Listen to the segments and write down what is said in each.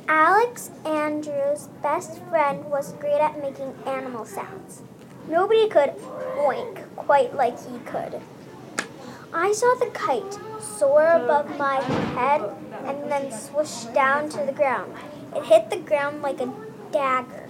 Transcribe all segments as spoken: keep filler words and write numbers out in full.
Alex Andrews' best friend was great at making animal sounds. Nobody could oink quite like he could. I saw the kite soar above my head and then swoosh down to the ground. It hit the ground like a dagger.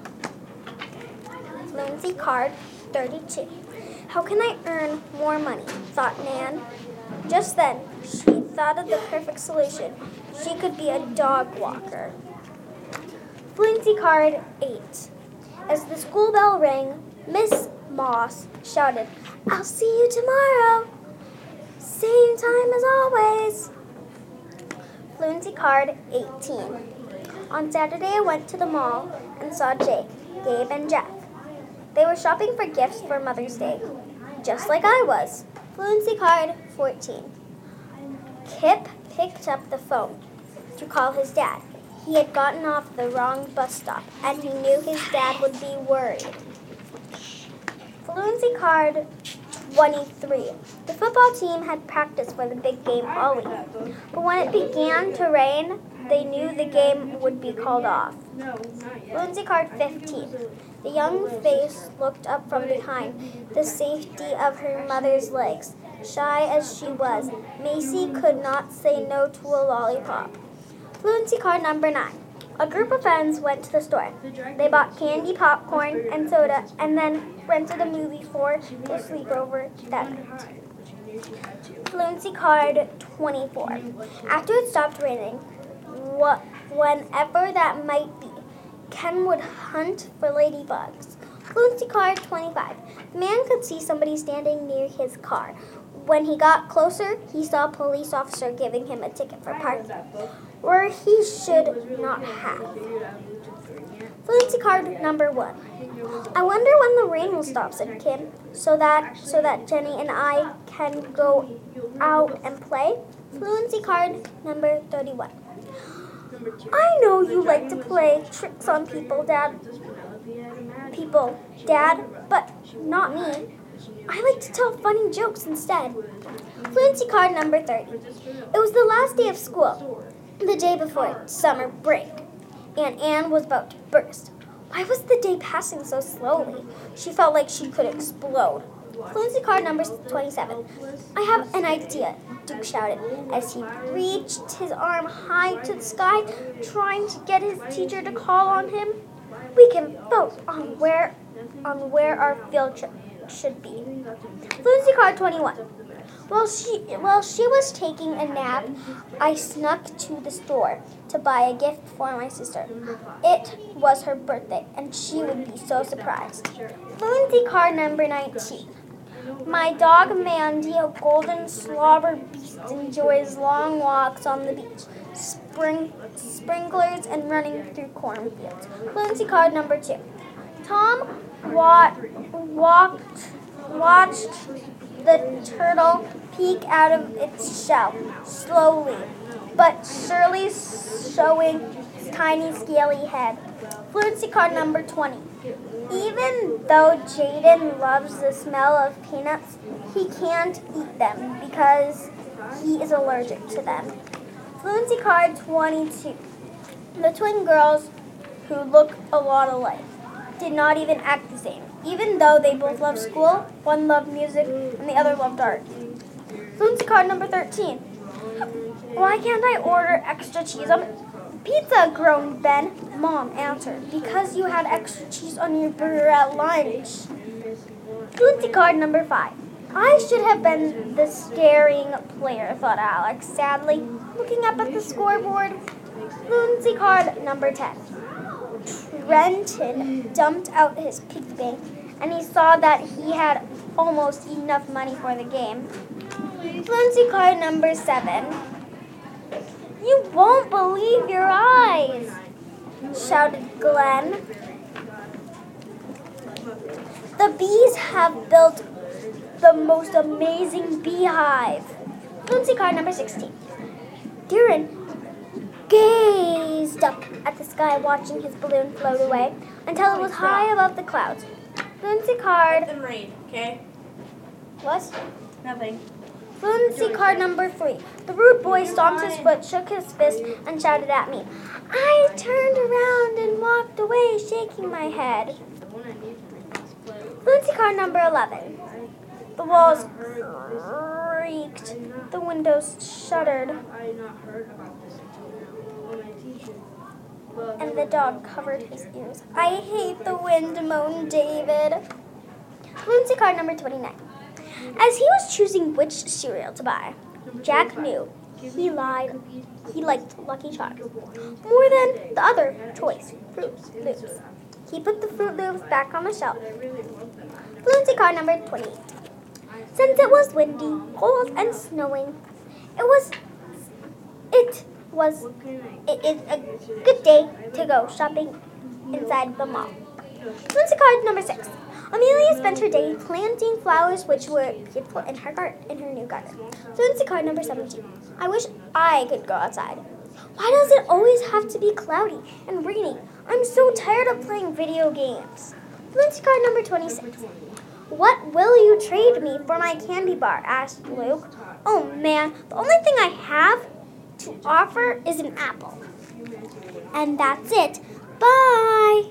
Fluency card thirty-two. How can I earn more money? Thought Nan. Just then, she thought of the perfect solution. She could be a dog walker. Fluency card eight. As the school bell rang, Miss Moss shouted, "I'll see you tomorrow. Same time as always." Fluency card eighteen. On Saturday, I went to the mall and saw Jake, Gabe, and Jeff. They were shopping for gifts for Mother's Day, just like I was. Fluency card fourteen. Kip picked up the phone to call his dad. He had gotten off the wrong bus stop, and he knew his dad would be worried. Fluency card twenty-three. The football team had practiced for the big game all week, but when it began to rain, they knew the game would be called off. Fluency card fifteen. The young face looked up from behind the safety of her mother's legs. Shy as she was, Macy could not say no to a lollipop. Fluency card number nine. A group of friends went to the store. They bought candy, popcorn, and soda, and then rented a movie for their sleepover that night. Fluency card twenty-four. After it stopped raining, wh- whenever that might be, Ken would hunt for ladybugs. Fluency card twenty-five. The man could see somebody standing near his car. When he got closer, he saw a police officer giving him a ticket for parking, where he should not have. Fluency card number one. I wonder when the rain will stop, said Kim, so that so that Jenny and I can go out and play. Fluency card number thirty-one. I know you like to play tricks on people, Dad. People, Dad, but not me. I like to tell funny jokes instead. Fluency card number thirty. It was the last day of school, the day before summer break, and Anne was about to burst. Why was the day passing so slowly? She felt like she could explode. Fluency card number twenty-seven. I have an idea, Duke shouted as he reached his arm high to the sky, trying to get his teacher to call on him. We can vote on where on where our field trip should be. Fluency card twenty-one. While she, while she was taking a nap, I snuck to the store to buy a gift for my sister. It was her birthday, and she would be so surprised. Fluency card number nineteen. My dog Mandy, a golden slobber beast, enjoys long walks on the beach, spring, sprinklers, and running through cornfields. Fluency card number two. Tom wa- walked, watched the turtle peek out of its shell, slowly, but surely showing its tiny scaly head. Fluency card number twenty. Even though Jaden loves the smell of peanuts, he can't eat them because he is allergic to them. Fluency card twenty-two. The twin girls, who look a lot alike, did not even act the same. Even though they both loved school, one loved music and the other loved art. Fluency card number thirteen. Why can't I order extra cheese on pizza? Groaned Ben. Mom answered, because you had extra cheese on your burger at lunch. Fluency card number five. I should have been the staring player, thought Alex sadly, looking up at the scoreboard. Fluency card number ten. Trenton dumped out his piggy bank, and he saw that he had almost enough money for the game. Fluency card number seven. You won't believe your eyes, shouted Glenn. The bees have built the most amazing beehive. Fluency card number sixteen. Darren gazed up at the sky, watching his balloon float away until it was high above the clouds. Fluency card. Let them rain, okay? What? Nothing. Fluency card number three. The rude boy stomped his foot, shook his fist, and shouted at me. I turned around and walked away, shaking my head. Fluency card number eleven. The walls creaked. The windows shuddered. And the dog covered his ears. I hate the wind, moaned David. Fluency card number twenty-nine. As he was choosing which cereal to buy, Jack knew he lied. He liked Lucky Charms more than the other choice, Fruit Loops. He put the Fruit Loops back on the shelf. Fluency card number twenty-eight. Since it was windy, cold, and snowing, it was it was it is a good day to go shopping inside the mall. Fluency card number six. Amelia spent her day planting flowers which were beautiful in her garden, in her new garden. Fluency card number seventeen. I wish I could go outside. Why does it always have to be cloudy and rainy? I'm so tired of playing video games. Fluency card number twenty-six. What will you trade me for my candy bar? Asked Luke. Oh man, the only thing I have to offer is an apple. And that's it. Bye.